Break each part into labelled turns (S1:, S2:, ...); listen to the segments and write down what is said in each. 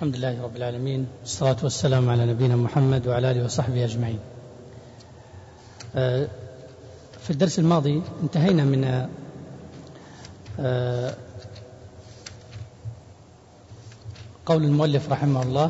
S1: الحمد لله رب العالمين، والصلاة والسلام على نبينا محمد وعلى آله وصحبه أجمعين. في الدرس الماضي انتهينا من قول المؤلف رحمه الله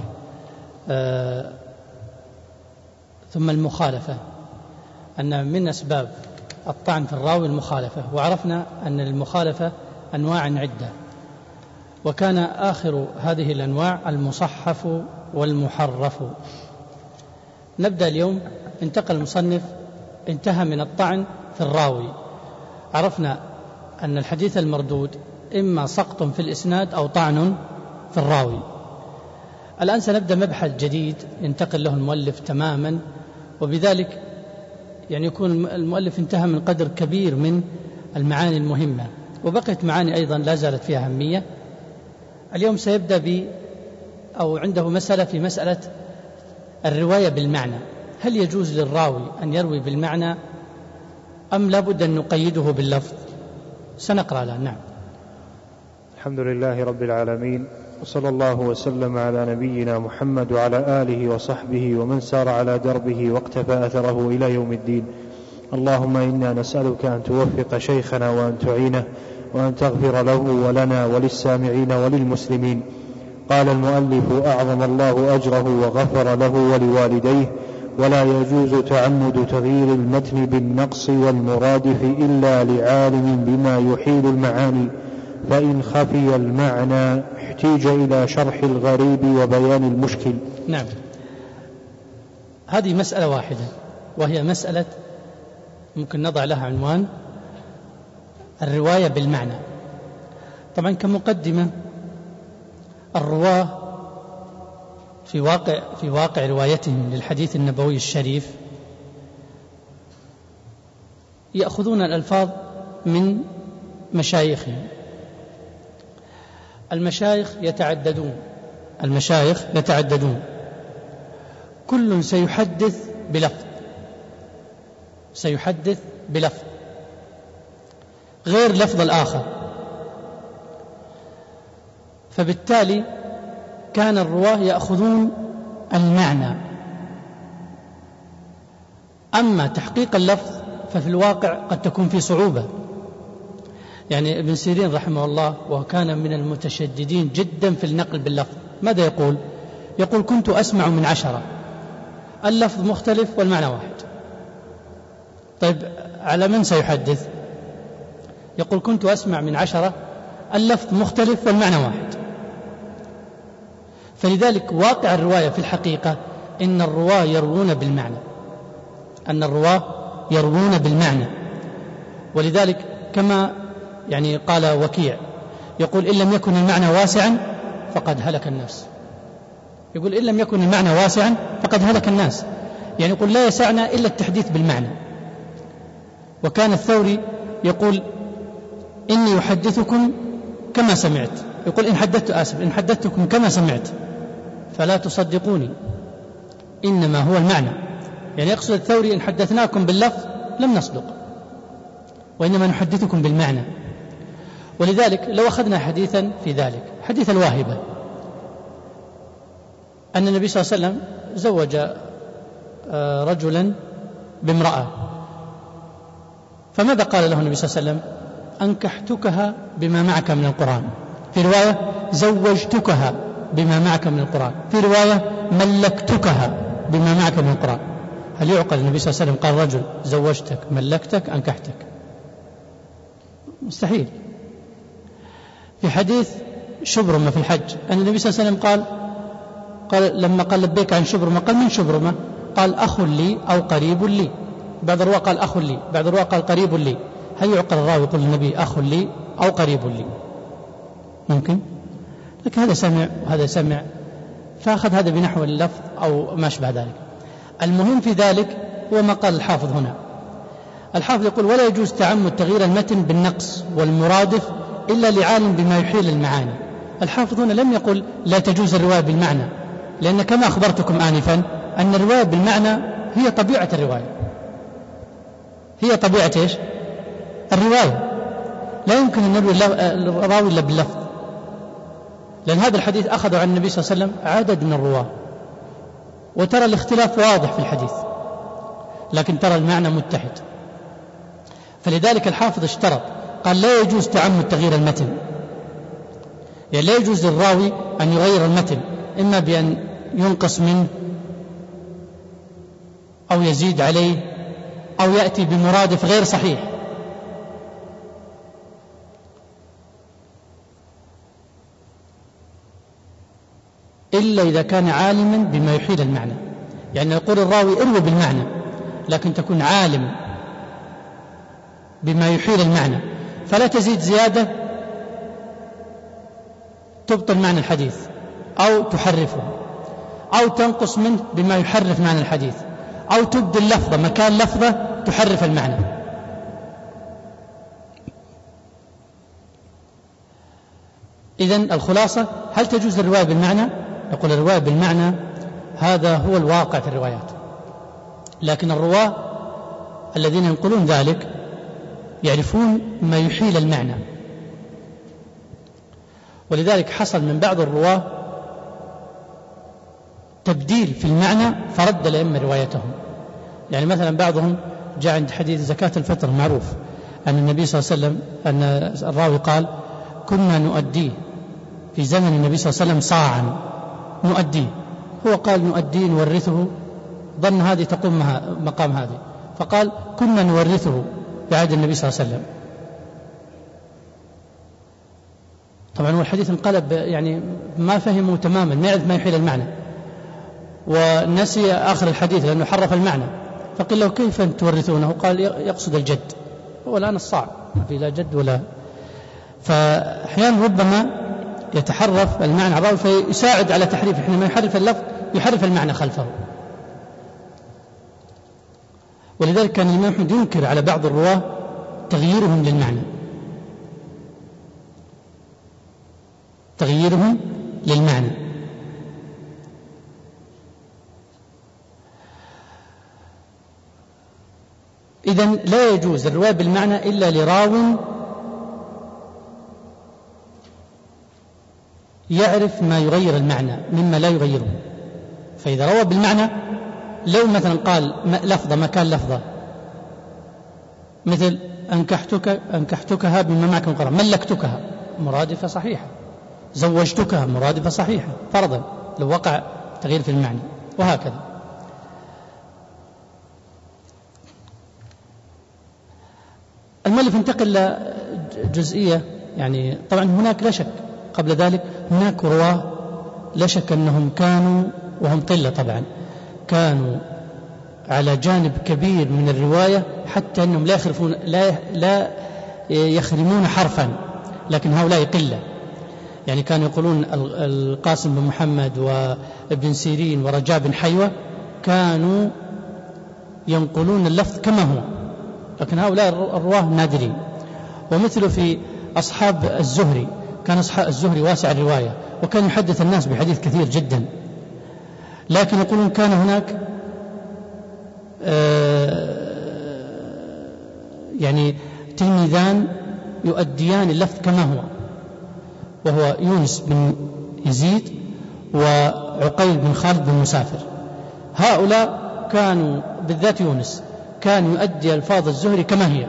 S1: ثم المخالفة، أن من أسباب الطعن في الراوي المخالفة، وعرفنا أن المخالفة أنواع عدة، وكان آخر هذه الأنواع المصحف والمحرف. نبدأ اليوم. انتقل المصنف، انتهى من الطعن في الراوي. عرفنا أن الحديث المردود إما سقط في الإسناد أو طعن في الراوي. الآن سنبدأ مبحث جديد ينتقل له المؤلف تماما، وبذلك يعني يكون المؤلف انتهى من قدر كبير من المعاني المهمة، وبقيت معاني أيضا لا زالت فيها أهمية. اليوم سيبدأ أو عنده مسألة في مسألة الرواية بالمعنى. هل يجوز للراوي أن يروي بالمعنى أم لابد أن نقيده باللفظ؟ سنقرأ الآن. نعم.
S2: الحمد لله رب العالمين، وصلى الله وسلم على نبينا محمد وعلى آله وصحبه ومن سار على دربه واقتفى أثره إلى يوم الدين. اللهم إنا نسألك أن توفق شيخنا وأن تعينه وأن تغفر له ولنا وللسامعين وللمسلمين. قال المؤلف: أعظم الله أجره وغفر له ولوالديه. ولا يجوز تعمد تغيير المتن بالنقص والمرادف إلا لعالم بما يحيل المعاني، فإن خفي المعنى احتيج إلى شرح الغريب وبيان المشكل.
S1: نعم، هذه مسألة واحدة، وهي مسألة ممكن نضع لها عنوان الرواية بالمعنى. طبعا كمقدمة، الرواة في واقع روايتهم للحديث النبوي الشريف يأخذون الألفاظ من مشايخهم. المشايخ يتعددون، كل سيحدث بلفظ غير لفظ الآخر، فبالتالي كان الرواه يأخذون المعنى. أما تحقيق اللفظ ففي الواقع قد تكون في صعوبة. يعني ابن سيرين رحمه الله، وكان من المتشددين جدا في النقل باللفظ، ماذا يقول؟ يقول: كنت أسمع من 10، اللفظ مختلف والمعنى واحد. طيب على من سيحدث؟ يقول: كنت أسمع من 10، اللفظ مختلف والمعنى واحد. فلذلك واقع الرواية في الحقيقة إن الرواة يروون بالمعنى. ولذلك كما يعني قال وكيع، يقول: إن لم يكن المعنى واسعا فقد هلك الناس. يقول: إن لم يكن المعنى واسعا فقد هلك الناس، يعني يقول لا يسعنا إلا التحديث بالمعنى. وكان الثوري يقول: إني أحدثكم كما سمعت، يقول إن حدثتكم كما سمعت فلا تصدقوني، إنما هو المعنى. يعني يقصد الثوري: إن حدثناكم باللفظ لم نصدق، وإنما نحدثكم بالمعنى. ولذلك لو أخذنا حديثا في ذلك، حديث الواهبة، أن النبي صلى الله عليه وسلم زوج رجلا بامرأة، فماذا قال له النبي صلى الله عليه وسلم؟ أنكحتكها بما معك من القرآن. في رواية: زوجتكها بما معك من القرآن. في رواية: ملكتكها بما معك من القرآن. هل يعقل النبي صلى الله عليه وسلم قال رجل زوجتك، ملكتك، أنكحتك؟ مستحيل. في حديث شبرمة في الحج، أن النبي صلى الله عليه وسلم قال لما قال لبيك عن شبرمة، قال: من شبرمة؟ قال: أخ لي أو قريب لي. بعض الرواة قال: أخ لي، بعض الرواة قال: قريب لي. هل يعقل الراوي يقول للنبي أخ لي أو قريب لي؟ ممكن؟ لكن هذا سمع وهذا سمع، فأخذ هذا بنحو اللفظ أو ما شبه ذلك. المهم في ذلك هو ما قال الحافظ هنا. الحافظ يقول: ولا يجوز تعمد تغيير المتن بالنقص والمرادف إلا لعالم بما يحيل المعاني. الحافظ هنا لم يقل لا تجوز الرواية بالمعنى، لأن كما أخبرتكم آنفا أن الرواية بالمعنى هي طبيعة الرواية، هي طبيعة إيش؟ الرواية. لا يمكن أن نروي الراوي إلا باللفظ، لأن هذا الحديث أخذوا عن النبي صلى الله عليه وسلم عدد من الرواة، وترى الاختلاف واضح في الحديث، لكن ترى المعنى متحد. فلذلك الحافظ اشترط، قال لا يجوز تعمد تغيير المتن، يعني لا يجوز للراوي أن يغير المتن، إما بأن ينقص منه أو يزيد عليه أو يأتي بمرادف غير صحيح، إلا إذا كان عالما بما يحيل المعنى. يعني يقول الراوي اروي بالمعنى، لكن تكون عالم بما يحيل المعنى، فلا تزيد زيادة تبطل معنى الحديث أو تحرفه، أو تنقص منه بما يحرف معنى الحديث، أو تبدل لفظة مكان لفظة تحرف المعنى. إذن الخلاصة، هل تجوز الرواية بالمعنى؟ يقول الرواية بالمعنى هذا هو الواقع في الروايات، لكن الرواة الذين ينقلون ذلك يعرفون ما يحيل المعنى، ولذلك حصل من بعض الرواة تبديل في المعنى فرد الأئمة روايتهم. يعني مثلا بعضهم جاء عند حديث زكاة الفطر معروف أن النبي صلى الله عليه وسلم، أن الراوي قال كنا نؤديه في زمن النبي صلى الله عليه وسلم صاعا نؤديه، هو قال نؤديه نورثه، ظن هذه تقوم مقام هذه، فقال كنا نورثه بعهد النبي صلى الله عليه وسلم. طبعا هو الحديث انقلب، يعني ما فهموا تماما، ما يعرف ما يحيل المعنى، ونسي آخر الحديث لأنه حرف المعنى، فقال له كيف تورثونه؟ قال يقصد الجد، هو الآن الصعب ما في لا جد ولا. فأحيانا ربما يتحرف المعنى الراوي فيساعد على تحريف، حينما يحرف اللفظ يحرف المعنى خلفه. ولذلك كان الإمام أحمد ينكر على بعض الرواة تغييرهم للمعنى، تغييرهم للمعنى. إذن لا يجوز الرواية بالمعنى إلا لراو يعرف ما يغير المعنى مما لا يغيره. فإذا روى بالمعنى، لو مثلا قال لفظة مكان لفظة، مثل أنكحتكها بما معك من قرآن، ملكتكها مرادفة صحيحة، زوجتكها مرادفة صحيحة فرضا لو وقع تغيير في المعنى، وهكذا. المؤلف انتقل لجزئية، يعني طبعا هناك لا شك قبل ذلك هناك رواه لا شك أنهم كانوا، وهم قلة طبعا، كانوا على جانب كبير من الرواية حتى أنهم لا يخرمون حرفا، لكن هؤلاء قلة. يعني كانوا يقولون القاسم بن محمد وابن سيرين ورجاء بن حيوة كانوا ينقلون اللفظ كما هو، لكن هؤلاء الرواه نادرين. ومثل في أصحاب الزهري، كان أصحاب الزهري واسع الرواية، وكان يحدث الناس بحديث كثير جدا، لكن يقولون كان هناك يعني تلميذان يؤديان اللفظ كما هو، وهو يونس بن يزيد وعقيل بن خالد بن مسافر. هؤلاء كانوا، بالذات يونس، كان يؤدي ألفاظ الزهري كما هي.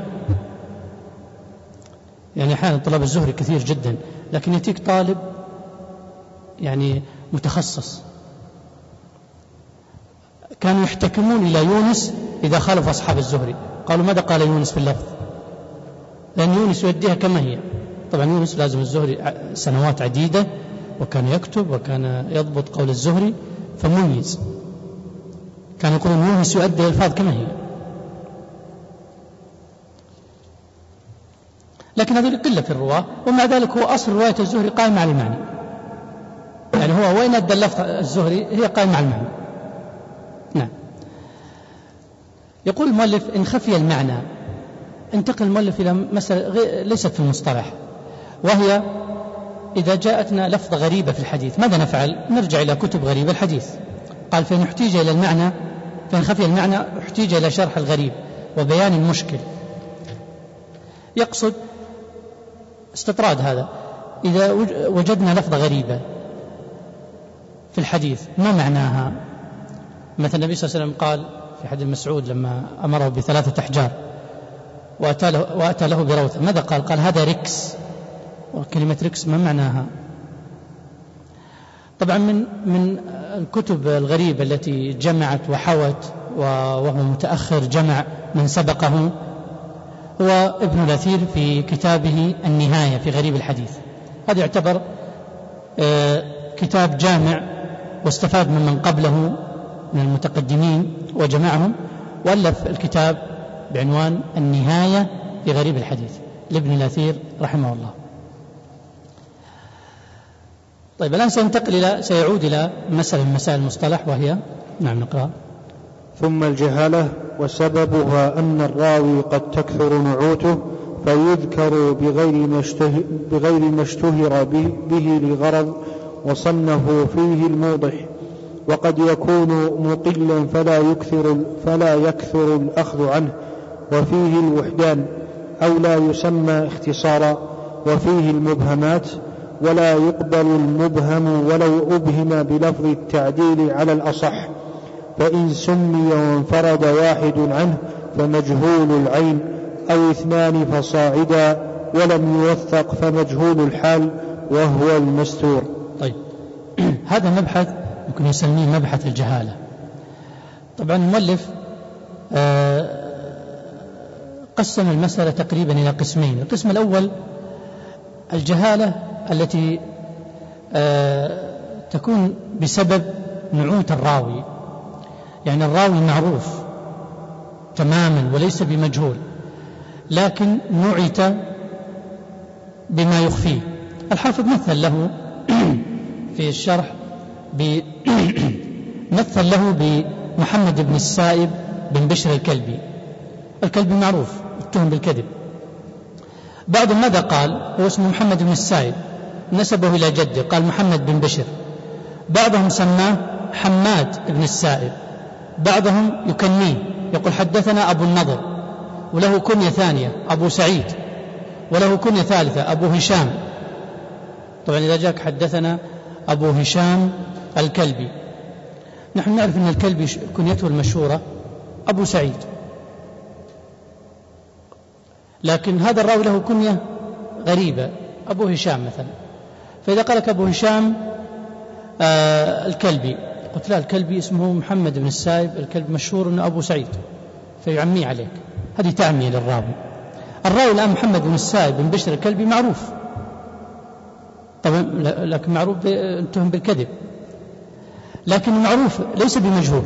S1: يعني أحيانا طلاب الزهري كثير جدا، لكن يأتيك طالب يعني متخصص، كانوا يحتكمون إلى يونس إذا خالف أصحاب الزهري، قالوا ماذا قال يونس في اللفظ، لأن يونس يؤديها كما هي. طبعا يونس لازم الزهري سنوات عديدة، وكان يكتب وكان يضبط قول الزهري فمميز، كان يقولون يونس يؤدي الألفاظ كما هي. لكن هذول قلة في الرواة، ومع ذلك هو أصل رواية الزهري قائم على المعنى، يعني هو وين أدى اللفظ الزهري هي قائم على المعنى. نعم. يقول المؤلف إن خفي المعنى، انتقل المؤلف إلى مسألة ليست في المصطلح، وهي إذا جاءتنا لفظة غريبة في الحديث ماذا نفعل؟ نرجع إلى كتب غريبة الحديث. قال فإن احتيج إلى المعنى، فإن خفي المعنى احتيج إلى شرح الغريب وبيان المشكل. يقصد استطراد هذا، إذا وجدنا لفظة غريبة في الحديث ما معناها؟ مثلا النبي صلى الله عليه وسلم قال في حديث مسعود لما أمره ب3 أحجار وأتى له بروثة، ماذا قال؟ قال هذا ركس. وكلمة ركس ما معناها؟ طبعا من الكتب الغريبة التي جمعت وحوت وهو متأخر جمع من سبقه هو ابن الأثير في كتابه النهاية في غريب الحديث. هذا يعتبر كتاب جامع واستفاد من قبله من المتقدمين وجمعهم، وألف الكتاب بعنوان النهاية في غريب الحديث لابن الأثير رحمه الله. طيب الآن سيعود إلى مسألة من مسائل المصطلح وهي نعم نقرأ.
S2: ثم الجهالة وسببها أن الراوي قد تكثر نعوته فيذكر بغير ما اشتهر به لغرض وصنه فيه الموضح، وقد يكون مقلا فلا يكثر الأخذ عنه وفيه الوحدان أو لا يسمى اختصارا، وفيه المبهمات ولا يقبل المبهم ولو أبهم بلفظ التعديل على الأصح، فإن سمي وانفرد واحد عنه فمجهول العين أو 2 فصاعدا، ولم يوثق فمجهول الحال وهو المستور.
S1: طيب هذا مبحث يمكن يسميه مبحث الجهالة. طبعا المؤلف قسم المسألة تقريبا إلى قسمين. القسم الأول الجهالة التي تكون بسبب نعوت الراوي، يعني الراوي معروف تماما وليس بمجهول، لكن نعت بما يخفيه. الحافظ مثل له في الشرح مثل له بمحمد بن السائب بن بشر الكلبي معروف اتهم بالكذب. بعضهم ماذا قال؟ هو اسمه محمد بن السائب، نسبه إلى جده قال محمد بن بشر. بعضهم سماه حماد بن السائب، بعضهم يكنيه يقول حدثنا أبو النضر، وله كنية ثانية أبو سعيد، وله كنية ثالثة أبو هشام. طبعا إذا جاءك حدثنا أبو هشام الكلبي، نحن نعرف أن الكلبي كنيته المشهورة أبو سعيد، لكن هذا الراوي له كنية غريبة أبو هشام مثلا. فإذا قالك أبو هشام الكلبي، قلت لا، الكلبي اسمه محمد بن السائب، الكلب مشهور أنه أبو سعيد، فيعمي عليك. هذه تعمية للراوي. الراوي الآن محمد بن السائب بن بشر الكلبي معروف طبعا، لكن معروف اتهم بالكذب، لكن معروف ليس بمجهول.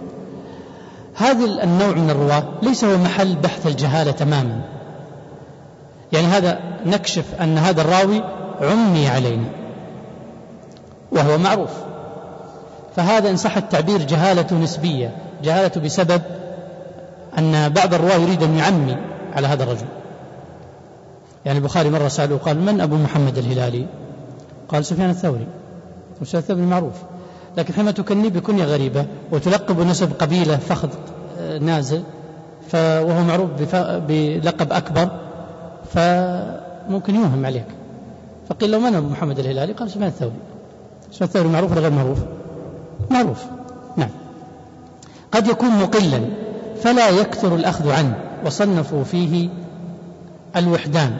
S1: هذا النوع من الرواة ليس هو محل بحث الجهالة تماما، يعني هذا نكشف أن هذا الراوي عمي علينا وهو معروف، فهذا إن صح التعبير جهالة نسبية، جهالة بسبب أن بعض الرواة يريد أن يعمي على هذا الرجل. يعني البخاري مرة سأله قال من أبو محمد الهلالي؟ قال سفيان الثوري، وسفيان الثوري معروف، لكن حينما تكني بكنية غريبة وتلقب نسب قبيلة فخذ نازل وهو معروف بلقب أكبر فممكن يوهم عليك. فقيل له من أبو محمد الهلالي؟ قال سفيان الثوري. سفيان الثوري معروف ولا غير معروف؟ معروف، نعم. قد يكون مقلا فلا يكثر الأخذ عنه، وصنفوا فيه الوحدان.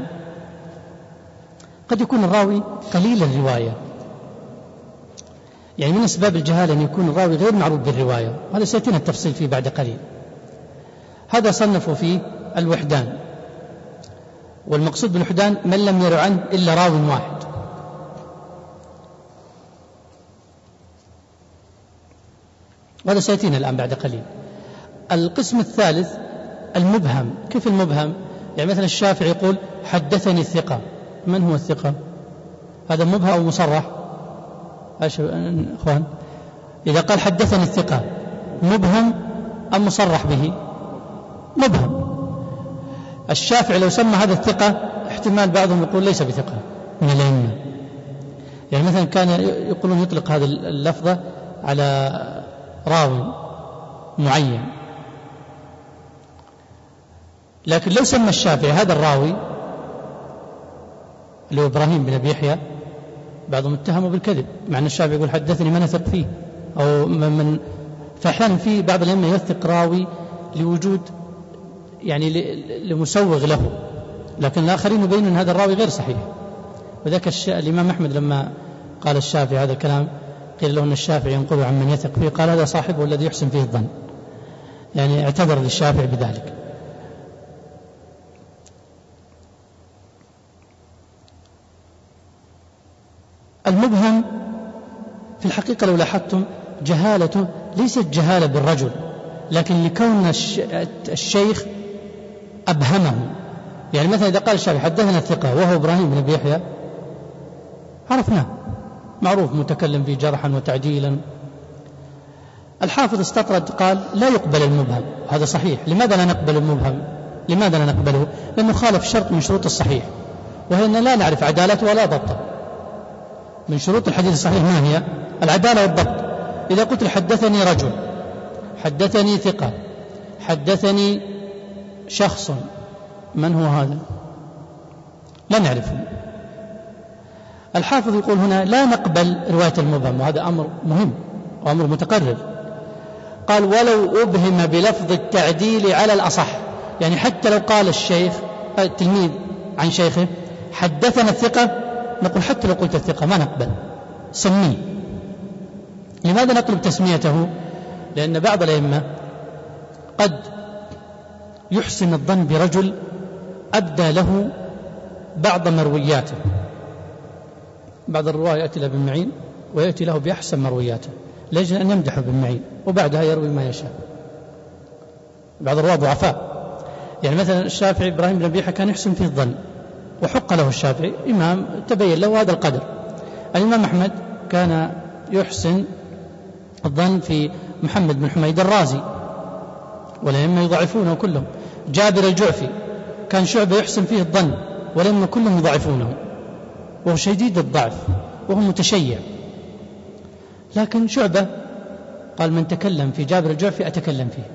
S1: قد يكون الراوي قليل الرواية، يعني من أسباب الجهالة أن يكون الراوي غير معروف بالرواية، وهذا سيأتينا التفصيل فيه بعد قليل. هذا صنفوا فيه الوحدان، والمقصود بالوحدان من لم يرو عنه إلا راو واحد. وهذا سيأتينا الآن بعد قليل. القسم الثالث المبهم. كيف المبهم؟ يعني مثلا الشافعي يقول حدثني الثقة، من هو الثقة؟ هذا مبهم أو مصرح؟ أخوان، إذا قال حدثني الثقة مبهم أم مصرح به؟ مبهم. الشافعي لو سمى هذا الثقة احتمال بعضهم يقول ليس بثقة من الأئمة، يعني مثلا كان يقولون يطلق هذه اللفظة على راوي معين، لكن لو سمى الشافعي هذا الراوي اللي هو إبراهيم بن أبي يحيى بعضهم اتهموا بالكذب، مع أن الشافعي يقول حدثني من أثق فيه أو من. فأحيانا في بعض الأئمة يوثق راوي لوجود يعني لمسوغ له، لكن الآخرين يبينون أن هذا الراوي غير صحيح. وذاك الإمام أحمد لما قال الشافعي هذا الكلام قيل له أن الشافعي ينقل عن من يثق فيه، قال هذا صاحبه الذي يحسن فيه الظن، يعني اعتذر للشافعي بذلك. المبهم في الحقيقة لو لاحظتم جهالته ليست جهالة بالرجل، لكن لكون الشيخ أبهمه. يعني مثلا إذا قال الشافعي حدثنا الثقة وهو إبراهيم بن أبي يحيى عرفناه، معروف متكلم في جرحا وتعديلا. الحافظ استطرد قال لا يقبل المبهم، هذا صحيح. لماذا لا نقبل المبهم؟ لماذا لا نقبله؟ لأنه خالف شرط من شروط الصحيح، وهي أن لا نعرف عدالته ولا ضبطه. من شروط الحديث الصحيح ما هي؟ العدالة والضبط. إذا قلت حدثني رجل، حدثني ثقة، حدثني شخص، من هو هذا؟ لا نعرفه. الحافظ يقول هنا لا نقبل رواية المبهم، وهذا أمر مهم وأمر متقرر. قال ولو أبهم بلفظ التعديل على الأصح، يعني حتى لو قال الشيخ التلميذ عن شيخه حدثنا الثقة، نقول حتى لو قلت الثقة ما نقبل، سميه. لماذا نطلب تسميته؟ لأن بعض الأئمة قد يحسن الظن برجل أبدى له بعض مروياته، بعض الرواة يأتي له بالمعين ويأتي له بأحسن مروياته لأجل أن يمدحه بالمعين، وبعدها يروي ما يشاء. بعض الرواة ضعفاء، يعني مثلا الشافعي إبراهيم بن أبي يحيى كان يحسن فيه الظن وحق له الشافعي، إمام تبين له هذا القدر. الإمام أحمد كان يحسن الظن في محمد بن حميد الرازي، والأئمة يضعفونه كلهم. جابر الجعفي كان شعبة يحسن فيه الظن، والأئمة كلهم يضعفونه، وهو شديد الضعف وهو متشيع. لكن شعبة قال من تكلم في جابر الجعفي أتكلم فيه.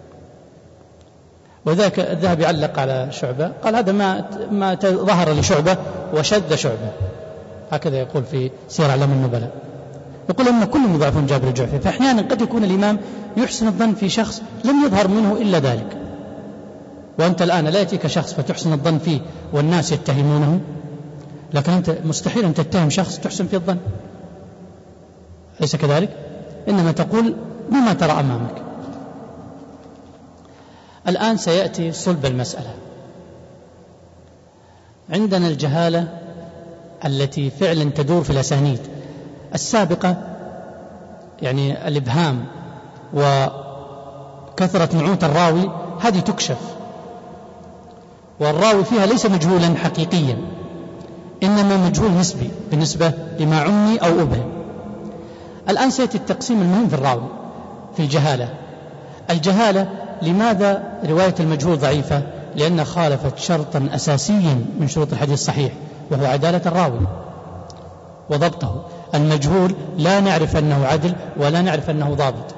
S1: وذاك الذهبي علق على شعبة قال هذا ما ظهر لشعبة وشد شعبة، هكذا يقول في سير أعلام النبلاء. يقول أن كلهم يضعفون جابر الجعفي. فأحيانا قد يكون الإمام يحسن الظن في شخص لم يظهر منه إلا ذلك، وأنت الآن لا يأتيك شخص فتحسن الظن فيه والناس يتهمونه، لكن أنت مستحيل أن تتهم شخص تحسن فيه الظن، ليس كذلك؟ إنما تقول بما ترى أمامك. الآن سيأتي صلب المسألة. عندنا الجهالة التي فعلا تدور في الأسانيد السابقة، يعني الإبهام وكثرة نعوت الراوي، هذه تكشف، والراوي فيها ليس مجهولا حقيقيا، إنما مجهول نسبي بالنسبة لما عمي أو أبهم. الآن سيأتي التقسيم المهم في الراوي في الجهالة. الجهالة لماذا رواية المجهول ضعيفة؟ لأنها خالفت شرطا أساسيا من شروط الحديث الصحيح، وهو عدالة الراوي وضبطه. المجهول لا نعرف أنه عدل ولا نعرف أنه ضابط،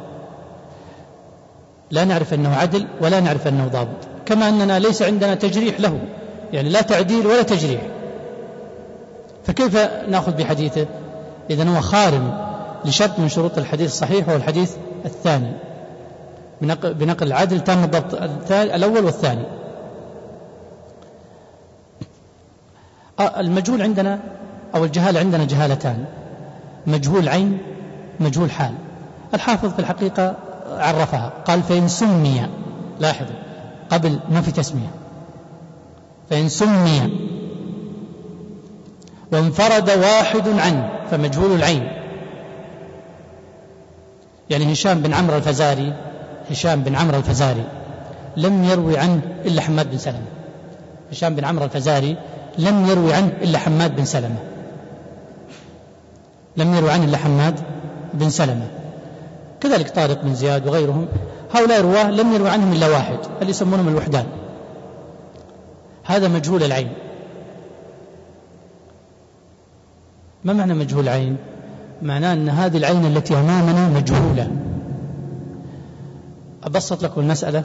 S1: لا نعرف أنه عدل ولا نعرف أنه ضابط، كما أننا ليس عندنا تجريح له، يعني لا تعديل ولا تجريح. فكيف نأخذ بحديثه؟ إذن هو خارم لشرط من شروط الحديث الصحيح، هو الحديث الثاني بنقل العدل تام الضبط، الأول والثاني. المجهول عندنا أو الجهالة عندنا جهالتان، مجهول عين، مجهول حال. الحافظ في الحقيقة عرفها، قال فإن سمي، لاحظوا قبل ما في تسمية، فإن سمي وانفرد واحد عنه فمجهول العين. يعني هشام بن عمرو الفزاري، هشام بن عمرو الفزاري لم يروي عنه إلا حماد بن سلمة. هشام بن عمرو الفزاري لم يروي عنه إلا حماد بن سلمة، لم يروي عنه إلا حماد بن سلمة. كذلك طارق بن زياد وغيرهم، هؤلاء رواه لم يروي عنهم إلا واحد، اللي يسمونهم الوحدان. هذا مجهول العين. ما معنى مجهول العين؟ معناه أن هذه العين التي أمامنا مجهولة. أبسط لكم المسألة.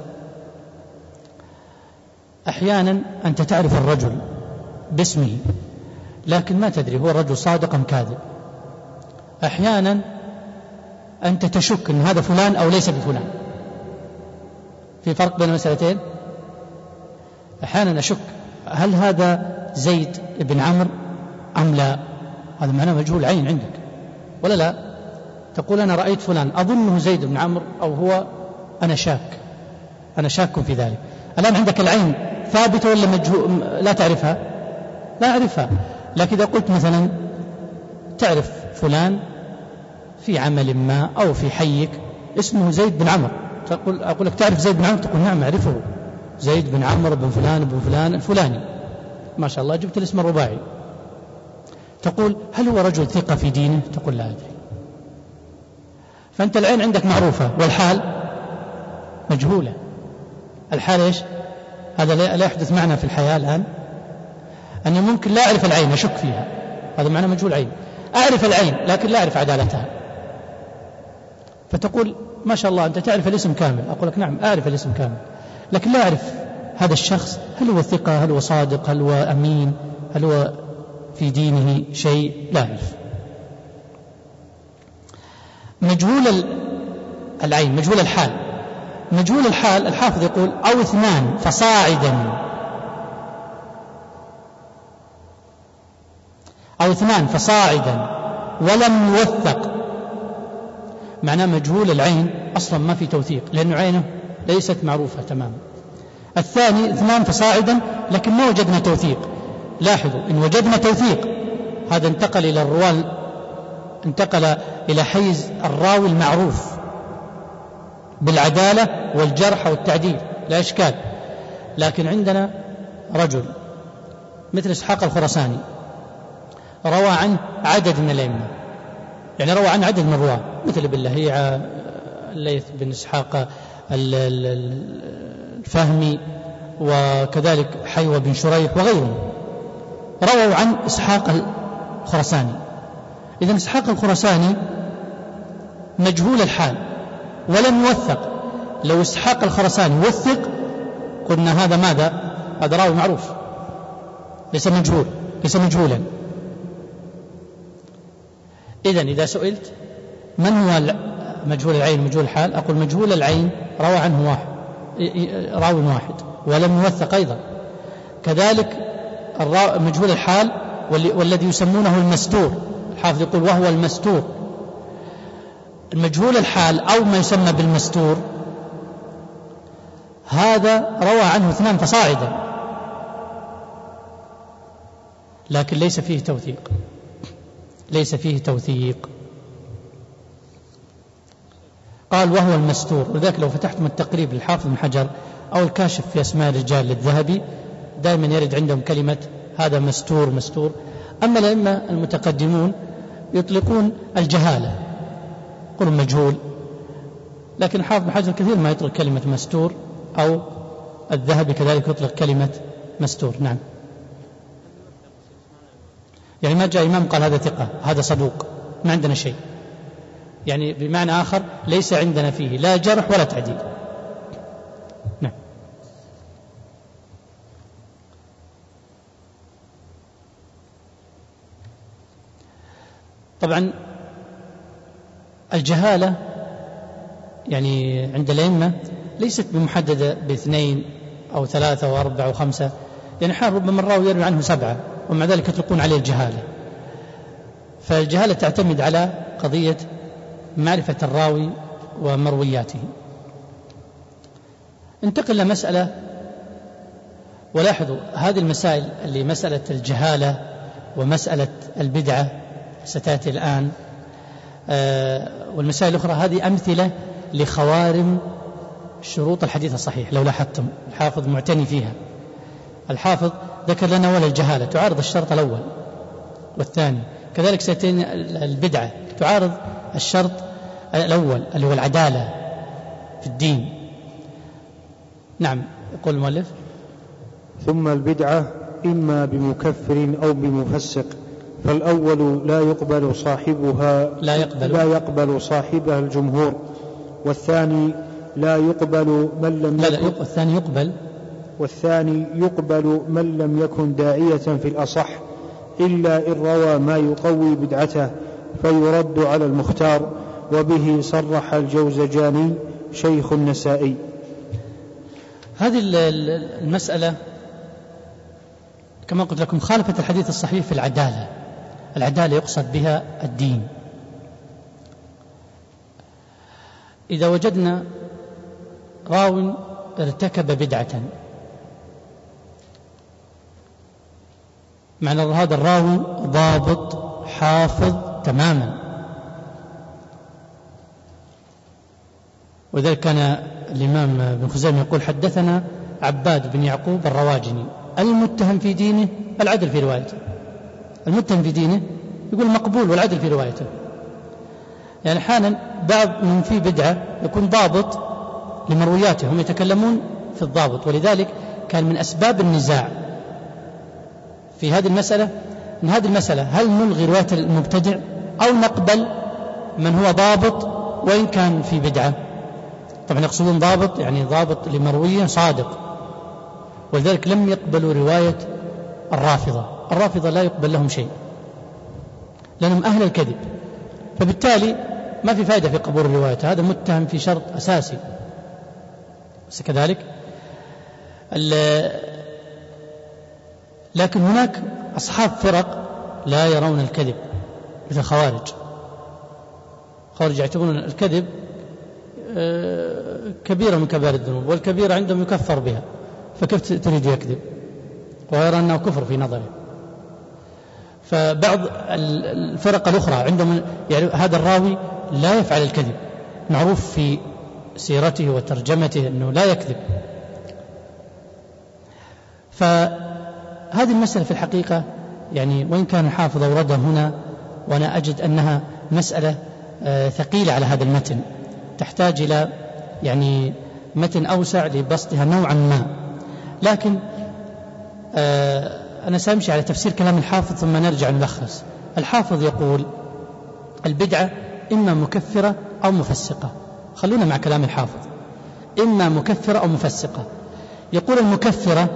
S1: أحيانا أنت تعرف الرجل باسمه، لكن ما تدري هو الرجل صادق أم كاذب. أحيانا أنت تشك أن هذا فلان أو ليس بفلان. في فرق بين المسألتين. أحيانا أشك هل هذا زيد بن عمرو أم لا، هذا معناه مجهول عين عندك ولا لا؟ تقول أنا رأيت فلان أظنه زيد بن عمرو أو هو، أنا شاك في ذلك. الآن عندك العين ثابتة ولا مجهول؟ لا تعرفها، لا أعرفها. لكن إذا قلت مثلا تعرف فلان في عمل ما أو في حيك اسمه زيد بن عمرو، أقول لك تعرف زيد بن عمرو؟ تقول نعم أعرفه، زيد بن عمرو بن فلان بن فلان الفلاني، ما شاء الله جبت الاسم الرباعي. تقول هل هو رجل ثقة في دينه؟ تقول لا أدري. فأنت العين عندك معروفة والحال مجهولة. الحال إيش؟ هذا لا يحدث معنا في الحياة الآن، أني ممكن لا أعرف العين أشك فيها، هذا معنى مجهول عين. أعرف العين لكن لا أعرف عدالتها. فتقول ما شاء الله أنت تعرف الاسم كامل، أقول لك نعم أعرف الاسم كامل، لكن لا أعرف هذا الشخص هل هو ثقة، هل هو صادق، هل هو أمين، هل هو في دينه شيء، لا أعرف. مجهول العين، مجهول الحال. مجهول الحال الحافظ يقول أو 2 فصاعدا، أو 2 فصاعدا ولم يوثق. معناه مجهول العين أصلا ما في توثيق، لأن عينه ليست معروفة تماما. الثاني 2 فصاعدا لكن ما وجدنا توثيق. لاحظوا إن وجدنا توثيق هذا انتقل إلى الرواه، انتقل إلى حيز الراوي المعروف بالعدالة والجرح والتعديل، لا إشكال. لكن عندنا رجل مثل إسحاق الخراساني روى عنه عدد من الأئمة، يعني روى عنه عدد من الرواة مثل ابن لهيعة، الليث بن إسحاق الفهمي، وكذلك حيوة بن شريح وغيرهم، رووا عن إسحاق الخراساني. إذن إسحاق الخراساني مجهول الحال ولم يوثق. لو إسحاق الخراساني وثق قلنا هذا ماذا؟ هذا راوي معروف، ليس مجهول، ليس مجهولا. إذن إذا سئلت من هو مجهول العين مجهول الحال، أقول مجهول العين روى عنه راوي واحد ولم يوثق أيضا. كذلك مجهول الحال والذي يسمونه المستور، الحافظ يقول وهو المستور. المجهول الحال أو ما يسمى بالمستور هذا روى عنه 2 فصاعدا لكن ليس فيه توثيق، ليس فيه توثيق. قال وهو المستور. ولذلك لو فتحتم التقريب للحافظ بن حجر أو الكاشف في أسماء الرجال للذهبي دائما يرد عندهم كلمة هذا مستور مستور. أما الأئمة المتقدمون يطلقون الجهالة، يقولون مجهول، لكن الحافظ بن حجر كثير ما يطلق كلمة مستور، أو الذهبي كذلك يطلق كلمة مستور. نعم، يعني ما جاء إمام قال هذا ثقة هذا صدوق، ما عندنا شيء، يعني بمعنى آخر ليس عندنا فيه لا جرح ولا تعديل. نعم. طبعا الجهالة يعني عند الأئمة ليست بمحددة ب2 أو 3 أو 4 أو 5، يعني حال ربما الراوي يروي عنه 7 ومع ذلك يطلقون عليه الجهالة. فالجهالة تعتمد على قضية معرفة الراوي ومروياته. انتقل لمسألة، ولاحظوا هذه المسائل اللي مسألة الجهالة ومسألة البدعة ستأتي الآن، والمسائل الأخرى هذه أمثلة لخوارم شروط الحديث الصحيح. لو لاحظتم الحافظ معتني فيها. الحافظ ذكر لنا ولا الجهالة تعارض الشرط الأول والثاني، كذلك ستأتي البدعة تعارض الشرط الأول اللي هو العدالة في الدين. نعم، يقول المؤلف
S2: ثم البدعة إما بمكفر أو بمفسق، فالأول لا يقبل صاحبها الجمهور، والثاني لا يقبل من لم
S1: يكن
S2: والثاني يقبل من لم يكن داعية في الأصح، إلا إن روى ما يقوي بدعته فيرد على المختار. وبه صرح الجوزجاني شيخ النسائي.
S1: هذه المسألة كما قلت لكم خالفة الحديث الصحيح في العدالة. العدالة يقصد بها الدين. إذا وجدنا راو ارتكب بدعة، معنى هذا الراوي ضابط حافظ تماما، وذلك كان الإمام ابن خزيمة يقول: حدثنا عباد بن يعقوب الرواجني المتهم في دينه العدل في روايته. المتهم في دينه يقول مقبول والعدل في روايته. يعني أحيانا بعض من في بدعة يكون ضابط لمروياته، هم يتكلمون في الضابط، ولذلك كان من أسباب النزاع في هذه المسألة من هذه المسألة: هل نلغي رواية المبتدع أو نقبل من هو ضابط وإن كان في بدعة؟ طبعا يقصدون ضابط يعني ضابط لمروية صادق، ولذلك لم يقبلوا رواية الرافضة. الرافضة لا يقبل لهم شيء لأنهم أهل الكذب، فبالتالي ما في فائدة في قبول الرواية. هذا متهم في شرط أساسي. بس كذلك لكن هناك أصحاب فرق لا يرون الكذب مثل الخوارج. الخوارج يعتبرون الكذب كبيرة من كبائر الذنوب، والكبيرة عندهم يكفر بها، فكيف تريد يكذب؟ ويرى أنه كفر في نظره. فبعض الفرق الأخرى عندهم يعني هذا الراوي لا يفعل الكذب، معروف في سيرته وترجمته أنه لا يكذب. فهذه المسألة في الحقيقة يعني وإن كان الحافظ أوردها هنا، وأنا أجد أنها مسألة ثقيلة على هذا المتن، تحتاج إلى يعني متن أوسع لبسطها نوعا ما، لكن أنا سأمشي على تفسير كلام الحافظ ثم نرجع نلخص. الحافظ يقول: البدعة إما مكفرة أو مفسقة. خلونا مع كلام الحافظ: إما مكفرة أو مفسقة. يقول المكفرة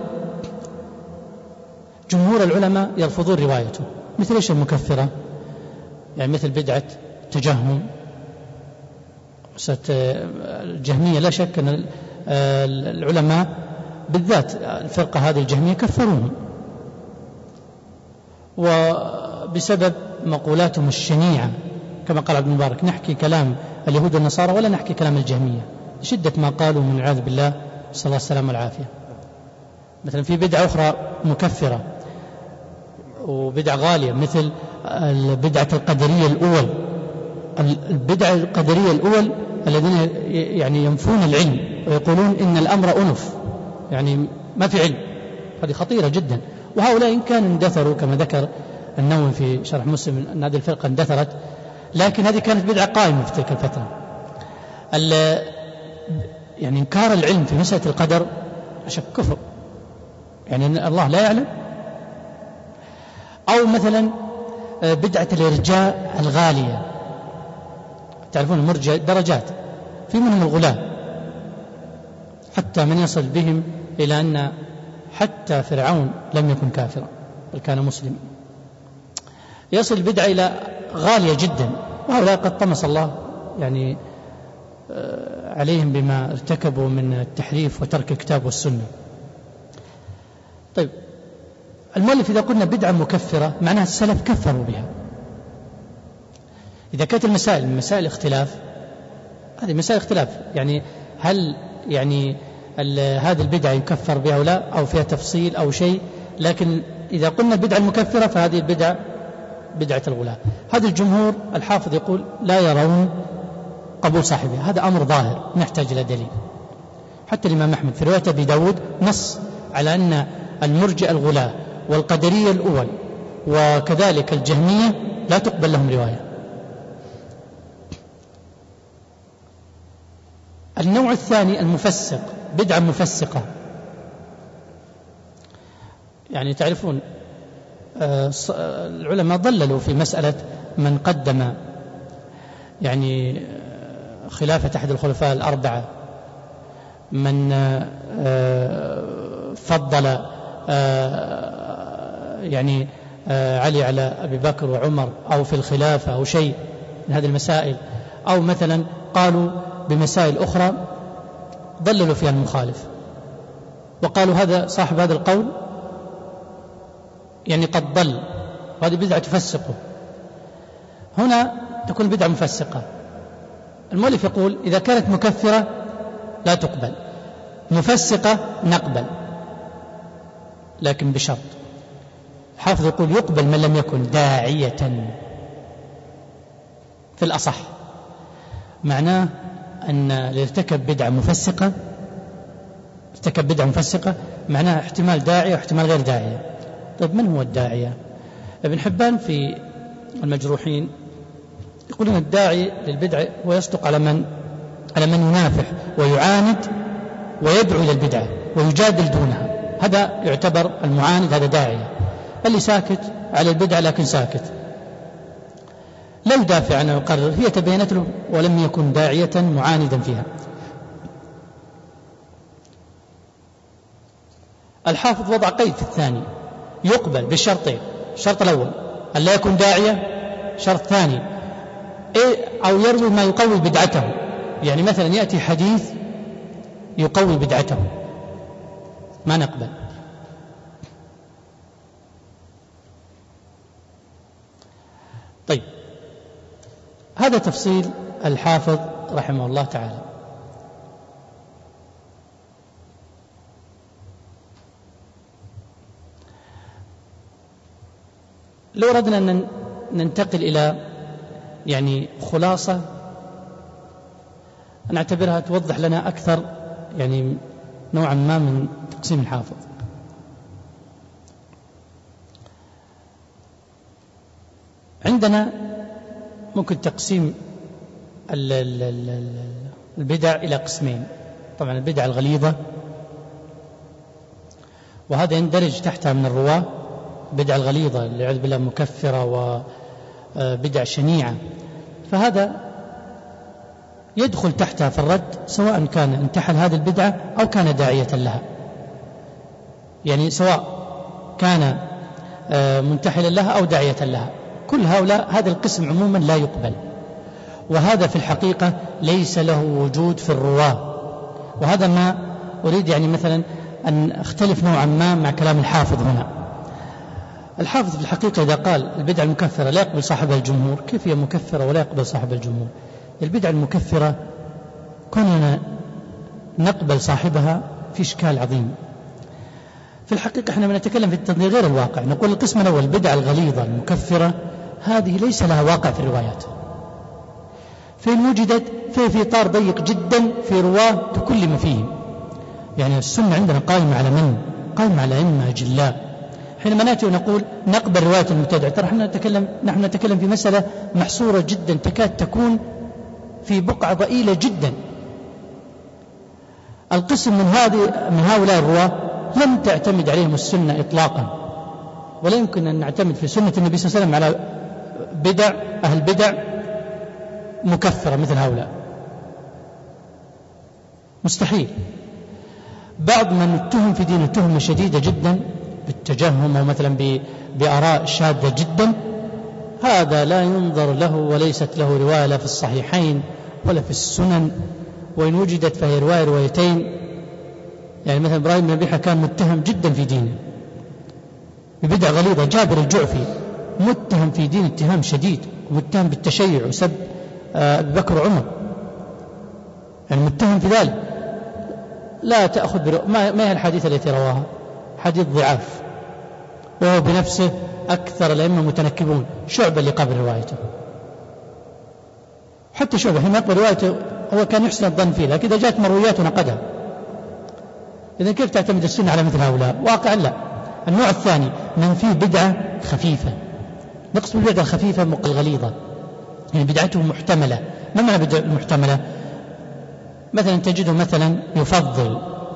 S1: جمهور العلماء يرفضون روايته. مثل إيش المكفرة؟ يعني مثل بدعة تجهم الجهمية. لا شك أن العلماء بالذات الفرقة هذه الجهمية كفروهم، وبسبب مقولاتهم الشنيعة، كما قال عبد المبارك: نحكي كلام اليهود والنصارى ولا نحكي كلام الجهمية، شدة ما قالوا من العياذ بالله، صلى الله السلام والعافية. مثلا في بدعة أخرى مكفرة وبدعة غالية مثل البدعة القدرية الأول. البدعة القدرية الأول الذين يعني ينفون العلم ويقولون إن الأمر أنف، يعني ما في علم. هذه خطيرة جدا. وهؤلاء إن كانوا اندثروا كما ذكر النووي في شرح مسلم أن هذه الفرقة اندثرت، لكن هذه كانت بدعة قائمة في تلك الفترة. يعني إنكار العلم في مسألة القدر أشك كفر، يعني الله لا يعلم. أو مثلا بدعة الإرجاء الغالية. تعرفون المرجع درجات، في منهم الغلاة، حتى من يصل بهم إلى أن حتى فرعون لم يكن كافرا بل كان مسلما. يصل البدعة إلى غالية جدا، وهؤلاء قد طمس الله يعني عليهم بما ارتكبوا من التحريف وترك الكتاب والسنة. طيب المؤلف إذا قلنا بدعة مكفرة معناها السلف كفروا بها. إذا كانت المسائل اختلاف، هذه مسائل اختلاف، يعني هل يعني هذه البدعة يكفر بها أو لا، أو فيها تفصيل أو شيء. لكن إذا قلنا بدعة المكفرة فهذه البدعة بدعة الغلاة. هذا الجمهور الحافظ يقول لا يرون قبول صاحبها. هذا أمر ظاهر نحتاج إلى دليل. حتى الإمام أحمد في رواية أبي داود نص على أن المرجئة الغلاة والقدرية الأول وكذلك الجهمية لا تقبل لهم رواية. النوع الثاني المفسق، بدعة مفسقة. يعني تعرفون العلماء ضللوا في مسألة من قدم يعني خلافة أحد الخلفاء الأربعة، من فضل يعني علي على أبي بكر وعمر، أو في الخلافة أو شيء من هذه المسائل، أو مثلا قالوا بمسائل أخرى ضللوا فيها المخالف وقالوا هذا صاحب هذا القول يعني قد ضل، وهذه بدعة تفسقه. هنا تكون بدعة مفسقة. المؤلف يقول إذا كانت مكفرة لا تقبل، مفسقة نقبل، لكن بشرط. الحافظ يقول يقبل من لم يكن داعية في الأصح، معناه أن اللي ارتكب بدعة مفسقة معناه احتمال داعية واحتمال غير داعية. طيب من هو الداعية؟ ابن حبان في المجروحين يقولون الداعي للبدعة ويصدق على من ينافح ويعاند ويدعو إلى البدعة ويجادل دونها، هذا يعتبر المعاند، هذا داعية. اللي ساكت على البدعة لكن ساكت لا يدافع عنها ويقرر، هي تبينت له ولم يكن داعية معاندا فيها. الحافظ وضع قيد في الثاني، يقبل بالشرطين: الشرط الأول أن لا يكون داعية، شرط ثاني أو يروي ما يقوي بدعته، يعني مثلا يأتي حديث يقوي بدعته ما نقبل. طيب هذا تفصيل الحافظ رحمه الله تعالى. لو أردنا أن ننتقل إلى يعني خلاصة نعتبرها توضح لنا أكثر يعني نوعا ما من تقسيم الحافظ. عندنا ممكن تقسيم البدع إلى قسمين. طبعا البدع الغليظة، وهذا يندرج تحتها من الرواة بدع الغليظة اللي يعوذ بالله مكفرة وبدع شنيعة، فهذا يدخل تحتها في الرد سواء كان انتحل هذه البدعة أو كان داعية لها، يعني سواء كان منتحلا لها أو داعية لها، كل هؤلاء هذا القسم عموما لا يقبل. وهذا في الحقيقة ليس له وجود في الرواة، وهذا ما أريد يعني مثلا أن أختلف نوعا ما مع كلام الحافظ هنا. الحافظ في الحقيقة إذا قال البدعة المكفرة لا يقبل صاحبها الجمهور، كيف هي مكفرة ولا يقبل صاحبها الجمهور؟ البدعة المكفرة كنا نقبل صاحبها في إشكال عظيم. في الحقيقة احنا نتكلم في التنظير غير الواقع، نقول القسم الأول البدعة الغليظة المكفرة هذه ليس لها واقع في الروايات، فإن وجدت في إطار ضيق جدا في رواة تكلم فيهم. يعني السنة عندنا قائمة على من؟ قائمة على أئمة أجلاء. حينما نأتي ونقول نقبل رواية المبتدع، ترى نحن نتكلم في مسألة محصورة جدا تكاد تكون في بقعة ضئيلة جدا. القسم من هؤلاء الرواة لم تعتمد عليهم السنة إطلاقا، ولا يمكن أن نعتمد في سنة النبي صلى الله عليه وسلم على أهل بدع مكفرة مثل هؤلاء، مستحيل. بعض من اتهم في دينه تهمة شديدة جدا بالتجهم أو مثلا بآراء شاذة جدا، هذا لا ينظر له وليست له رواية لا في الصحيحين ولا في السنن، وإن وجدت فهي روايتين. يعني مثلا إبراهيم بن ربيعة كان متهم جدا في دينه ببدع غليظة، جابر الجعفي متهم في دين اتهام شديد، متهم بالتشيع وسب أبي بكر وعمر، يعني متهم في ذلك. لا تأخذ ما هي الحديث التي رواها؟ حديث ضعاف، وهو بنفسه أكثر الأئمة متنكبون. شعبة اللي قبل روايته، حتى شعبة حين يقبل روايته هو كان يحسن الظن فيه، لكن إذا جاءت مرويات نقدها. إذن كيف تعتمد السنة على مثل هؤلاء؟ واقعا لا. النوع الثاني من فيه بدعة خفيفة، نقصد بالبدعة الخفيفة الغليظة، يعني بدعته محتملة. ما معنى بدعة المحتملة؟ مثلا تجده مثلا يفضل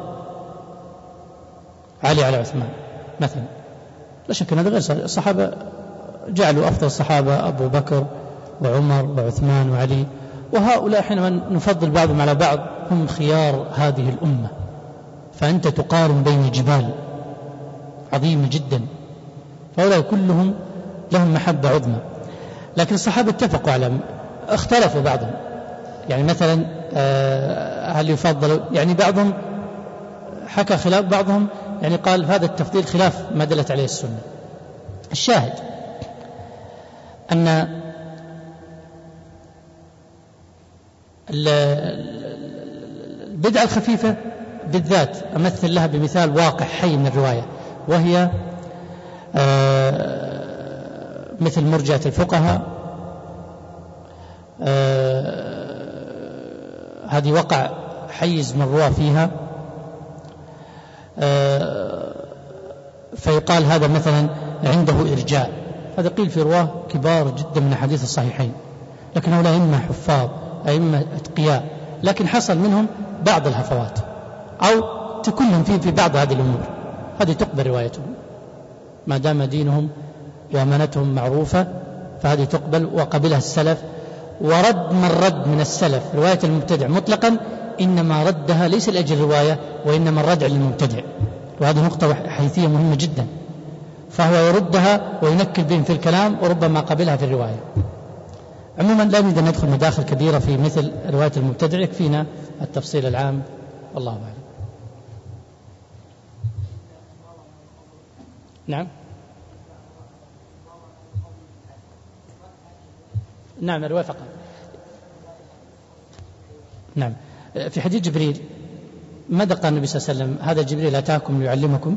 S1: علي على عثمان مثلا، لا شك أن هذا غير صحيح. الصحابة جعلوا أفضل الصحابة أبو بكر وعمر وعثمان وعلي، وهؤلاء حينما نفضل بعضهم على بعض هم خيار هذه الأمة. فأنت تقارن بين جبال عظيمة جدا، فهؤلاء كلهم لهم محبة عظمى. لكن الصحابة اتفقوا على، اختلفوا بعضهم، يعني مثلا هل يفضل، يعني بعضهم حكى خلاف، بعضهم يعني قال هذا التفضيل خلاف ما دلت عليه السنة. الشاهد أن البدعة الخفيفة بالذات أمثل لها بمثال واقع حي من الرواية، وهي مثل مرجئة الفقهاء. هذه وقع حيز من الرواة فيها، فيقال هذا مثلا عنده إرجاء. هذا قيل في رواه كبار جدا من حديث الصحيحين، لكن هؤلاء إما حفاظ أئمة أتقياء، لكن حصل منهم بعض الهفوات أو تكلم في بعض هذه الأمور، هذه تقبل روايتهم ما دام دينهم وأمانتهم معروفة، فهذه تقبل وقبلها السلف. ورد من رد من السلف رواية المبتدع مطلقا إنما ردها ليس لأجل الرواية، وإنما الردع للمبتدع، وهذه نقطة حيثية مهمة جدا. فهو يردها وينكل بهم في الكلام، وربما قبلها في الرواية. عموما لا نريد أن ندخل مداخل كبيرة في مثل رواية المبتدع، يكفينا التفصيل العام، والله أعلم. نعم نعم الرواية فقط. نعم في حديث جبريل ماذا قال النبي صلى الله عليه وسلم؟ هذا جبريل أتاكم ليعلمكم،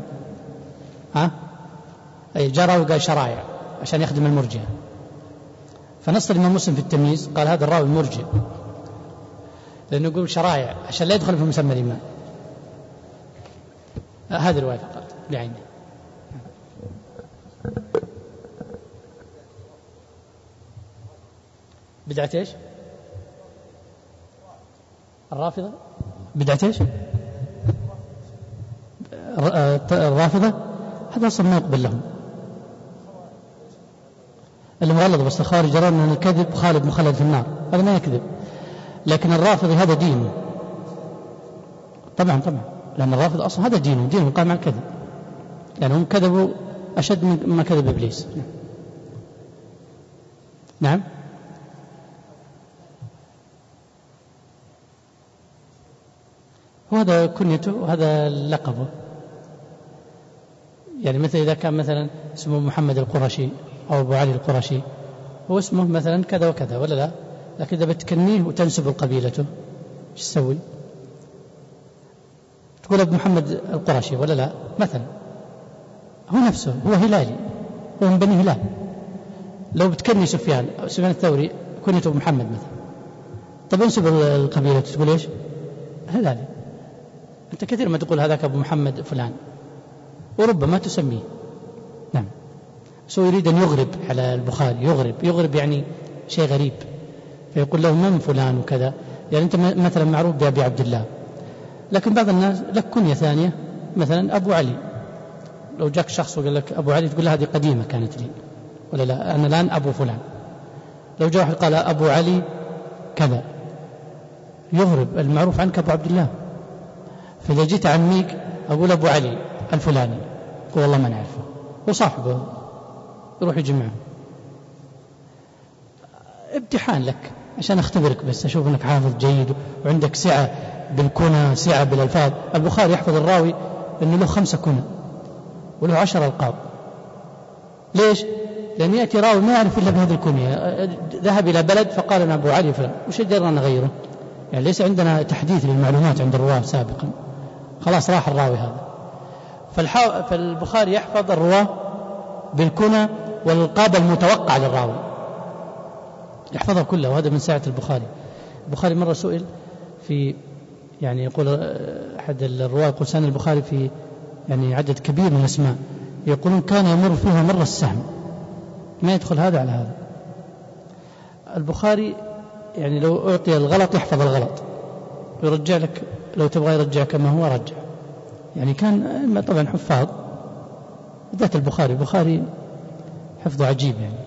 S1: أي جرى وقال شرائع عشان يخدم المرجئة. فنص الإمام مسلم في التمييز قال هذا الراوي مرجئ، لأنه يقول شرائع عشان لا يدخل في مسمى الإمام. هذه الرواية فقط بعينه. بدعة ايش؟ الرافضة. بدعة ايش؟ الرافضة هذا أصلا ما يقبل لهم، المغلظ. بس الخارج يرون أن الكذب خالد مخلد في النار، هذا ما يكذب. لكن الرافض هذا دينه، طبعا لأن الرافض أصلا هذا دينه قام على الكذب، لأنهم كذبوا أشد مما كذب إبليس. نعم وهذا كنيته وهذا لقبه. يعني مثل إذا كان مثلا اسمه محمد القرشي أو أبو علي القرشي، هو اسمه مثلا كذا وكذا ولا لا؟ لكن إذا بتكنيه وتنسب قبيلته ايش تسوي؟ تقول أبو محمد القرشي ولا لا؟ مثلا هو نفسه هو هلالي، هو من بني هلال. لو بتكني سفيان الثوري كنيته أبو محمد مثلا، طب انسب القبيلة تقول ايش؟ هلالي. أنت كثير ما تقول هذاك أبو محمد فلان، وربما تسميه. نعم سو يريد أن يغرب على البخاري، يغرب يعني شيء غريب، فيقول له من فلان وكذا. يعني أنت مثلا معروف بأبي عبد الله، لكن بعض الناس لك كنية ثانية مثلا أبو علي. لو جاك شخص وقال لك أبو علي تقول له هذه قديمة كانت لي ولا لا، أنا الآن أبو فلان. لو جاء واحد قال أبو علي كذا، يغرب، المعروف عنك أبو عبد الله. فإذا جيت عميك أقول أبو علي الفلاني، يقول والله ما نعرفه، وصاحبه يروح يجمعه. امتحان لك عشان أختبرك، بس أشوف أنك حافظ جيد وعندك سعة بالكنى سعة بالألفاظ. البخاري يحفظ الراوي أنه له 5 كنى وله 10 ألقاب. ليش؟ لأن يأتي راوي ما يعرف إلا بهذه الكنية، ذهب إلى بلد فقال أنا أبو علي فلان، وش يقدر نغيره؟ يعني ليس عندنا تحديث للمعلومات عند الرواة سابقا، خلاص راح الراوي هذا. فالبخاري يحفظ الرواة بالكنى والألقاب المتوقع للراوي، يحفظها كلها، وهذا من ساعة البخاري مرة سئل في، يعني يقول أحد الرواة يقول سنة البخاري في يعني عدد كبير من الأسماء، يقولون كان يمر فيها مرة السهم، ما يدخل هذا على هذا. البخاري يعني لو أعطي الغلط يحفظ الغلط، يرجع لك لو تبغى يرجع كما هو رجع. يعني كان طبعا حفاظ، ذات البخاري حفظه عجيب يعني.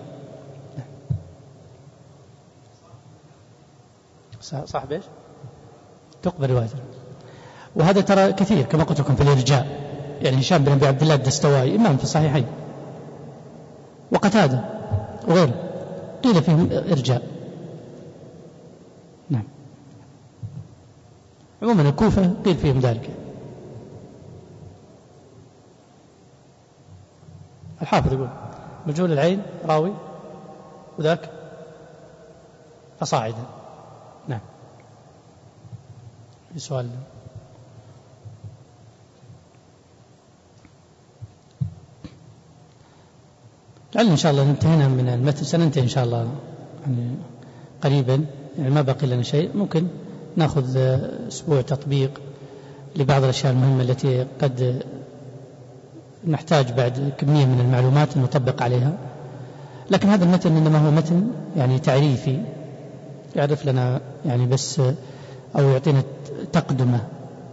S1: صاحب ايش؟ تقبل روايته. وهذا ترى كثير كما قلت لكم في الإرجاء. يعني هشام بن أبي عبد الله الدستوائي إمام في الصحيحين، وقتادة وغيره قيل فيهم إرجاء. نعم. عموما الكوفة قيل فيهم ذلك. الحافظ يقول مجهول العين راوي وذاك فصاعدا. نعم. سؤال. لعل إن شاء الله انتهينا من المتن، سننتهي إن شاء الله يعني قريبا، يعني ما بقي لنا شيء. ممكن نأخذ أسبوع تطبيق لبعض الأشياء المهمة التي قد نحتاج بعد كمية من المعلومات نطبق عليها. لكن هذا المتن إنما هو متن يعني تعريفي يعرف لنا يعني بس أو يعطينا تقدمة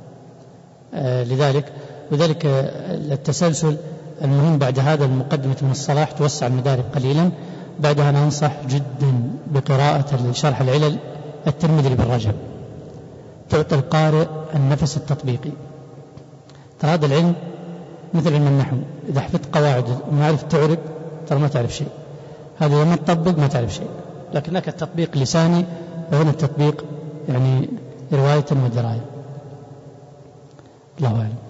S1: لذلك التسلسل المهم بعد هذا المقدمة من الصلاح توسع المدارك قليلا. بعدها ننصح جدا بقراءة شرح العلل الترمذي بن رجب، تعطي القارئ النفس التطبيقي. ترى هذا العلم مثل علم النحو، إذا حفظت قواعد وما عرفت تعرب ترى ما تعرف شيء. هذا لما تطبق ما تعرف شيء. لكن هناك التطبيق لساني وهنا التطبيق يعني رواية ودراية. الله أعلم.